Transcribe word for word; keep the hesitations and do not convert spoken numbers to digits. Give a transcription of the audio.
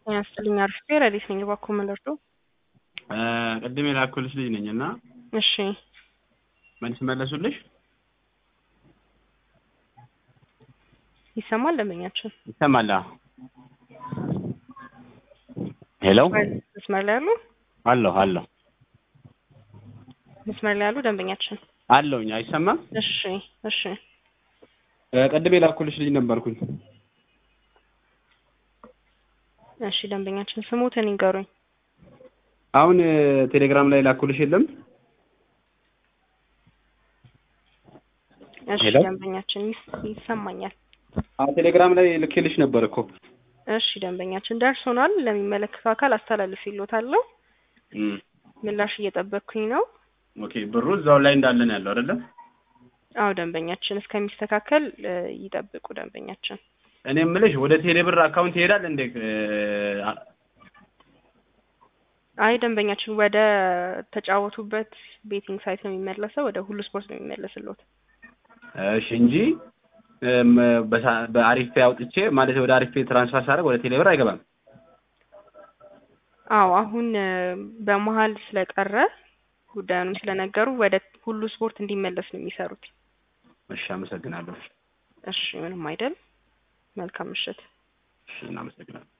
ያስልኝ አርፌ ረዲስ ነኝ ባኮ መለርዶ ቅድም የላኩልሽ ልጅ ነኝና እሺ መልስ መለሱልሽ ይሰማል ለምኛችን ይሰማል ሄሎ መስመር ላይ ያሉ አሎ አሎ መስመር ላይ ያሉ ደንበኛችን አለውኝ አይሰማም እሺ እሺ ቅድም የላኩልሽ ልጅ ነበርኩኝ እሺ ደንበኛችን ስሙትን ይንገሩኝ አሁን ቴሌግራም ላይ ላኩልሽ የለም እሺ ደንበኛችን ይሰማኛል አዎ ቴሌግራም ላይ ልኬልሽ ነበር እኮ እሺ ደንበኛችን ደርሶናል ለሚመለከተው አካል አስተላልፍልዎታለሁ ምላሽ እየጠበቅኩኝ ነው ኦኬ ብሩ እዛው ላይ እንዳለ ነው ያለው አይደለ አዎ ደንበኛችን እስከሚስተካከል ይጠብቁ ደንበኛችን እኔ የምልሽ ወደ ቴሌብር አካውንት ይሄዳል እንዴ አይ ደንበኛችን ወደ ተጫወቱበት ቤቲንግ ሳይት ነው የሚመለሰው ወደ ሁሉ ስፖርት ነው የሚመለስልዎት እሺ እንጂ በአሪፍ አውጥቼ ማለት ወደ አሪፍ ትራንስፈር ሳደርግ ወደ ቴሌብር አይገባም አዎ አሁን በመሃል ስለቀረ ጉዳዩን ስለነገሩ ወደ ሁሉ ስፖርት እንዲመለስ ነው የሚሰሩት እሺ አመሰግናለሁ እሺ ምንም አይደል መልካም ምሽት እሺ እናመሰግናለን